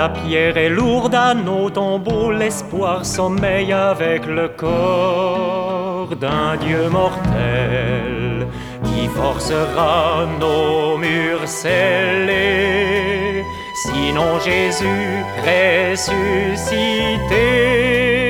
La pierre est lourde à nos tombeaux, l'espoir sommeille avec le corps d'un Dieu mortel qui forcera nos murs scellés. Sinon Jésus ressuscité